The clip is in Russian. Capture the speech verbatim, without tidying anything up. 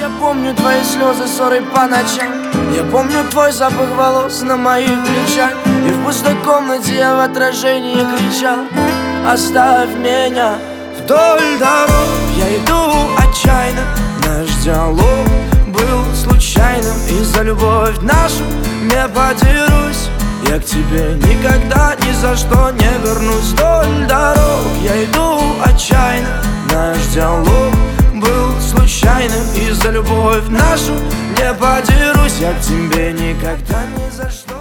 помню твои слезы, ссоры по ночам. Я помню твой запах волос на моих плечах. И в пустой комнате я в отражении кричал: оставь меня. Вдоль дорог я иду отчаянно. Наш диалог был случайным, и за любовь нашу не подерусь. Я к тебе никогда ни за что не вернусь. Вдоль дорог я иду отчаянно. Наш диалог был случайным, и за любовь нашу не подерусь. Я к тебе никогда ни за что